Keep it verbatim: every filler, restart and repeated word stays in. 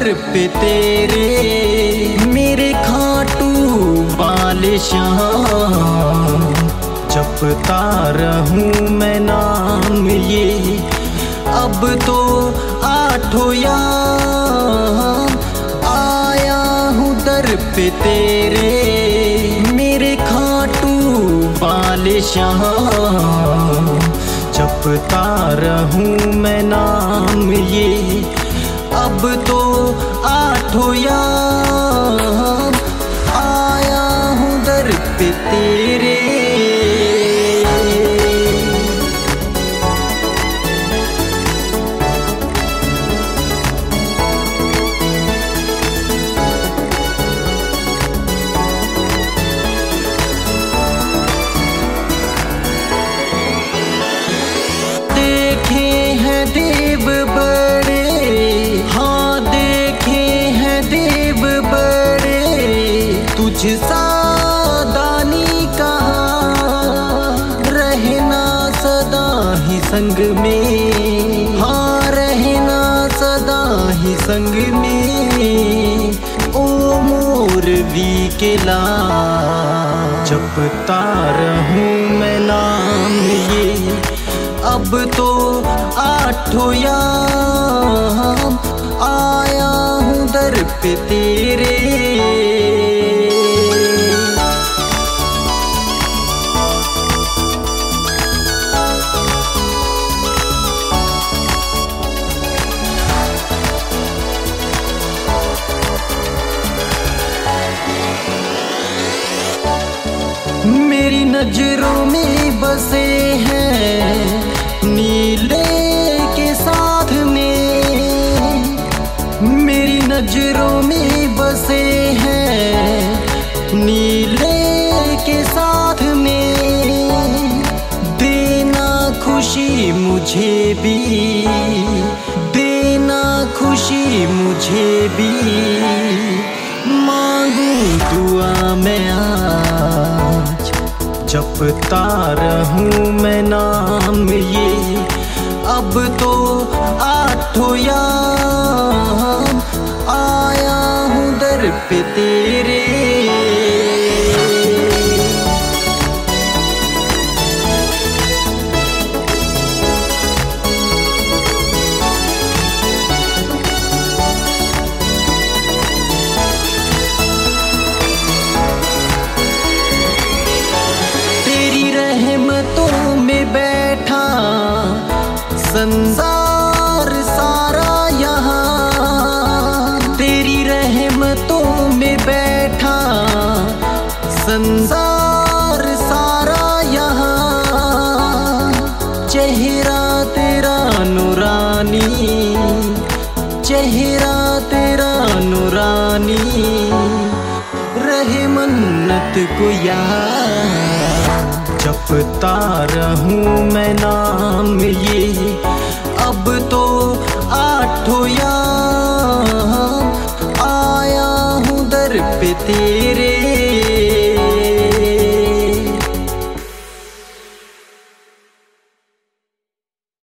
दर पे तेरे, मेरे खाटू वाले श्याम। जपता रहूं मैं नाम ये, अब तो आठों याम। आया हूँ दर पे तेरे, मेरे खाटू वाले श्याम। जपता रहूं मैं नाम ये, अब तो आठों याम। आया हूँ दर पे तेरे। देखे हैं देव बड़े, हाँ देखे हैं देव बड़े, तुझ सा दानी कहाँ। रहना सदा ही संग में, हाँ रहना सदा ही संग में। ओ मोरवी के लाल, जपता रहूं मैं नाम ये, अब तो आठों याम। आया हूँ दर पे तेरे। मेरी नजरों में बसे हैं नीले के साथ में, मेरी नजरों में बसे हैं नीले के साथ में। देना खुशी मुझे भी, देना खुशी मुझे भी, मांगू दुआ मैं आज। जपता रहूं मैं नाम ये, अब तो आठों याम। आया हूँ दर पे तेरे। रहमतों में बैठा संसार सारा यहाँ, तेरी रहमतों में बैठा संसार सारा यहाँ। चेहरा तेरा नूरानी, चेहरा तेरा नूरानी, रहे मन्नत को याद। जपता रहूं मैं नाम ये, अब तो